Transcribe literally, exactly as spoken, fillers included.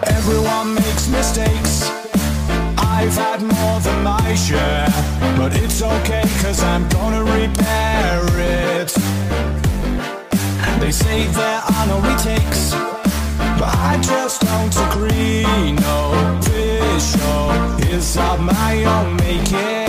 Everyone makes mistakes, I've had more than my share, but it's okay cause I'm gonna repair it. They say there are no retakes, but I just don't agree. No, this show is of my own making.